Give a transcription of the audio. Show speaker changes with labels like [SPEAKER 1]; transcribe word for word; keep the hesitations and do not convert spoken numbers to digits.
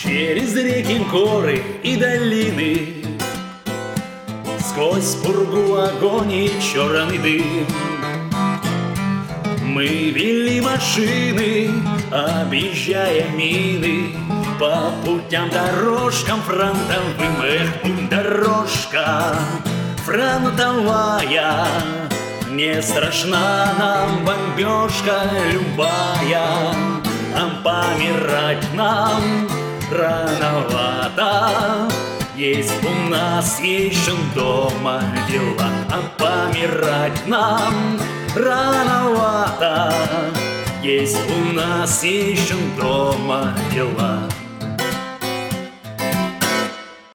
[SPEAKER 1] Через реки, горы и долины, сквозь пургу, огонь и черный дым, мы вели машины, объезжая мины, по путям, дорожкам фронтовым. Эх, дорожка фронтовая, не страшна нам бомбежка любая, а помирать нам рановато. Есть у нас еще дома дела, а помирать нам рановато. Есть у нас еще дома дела.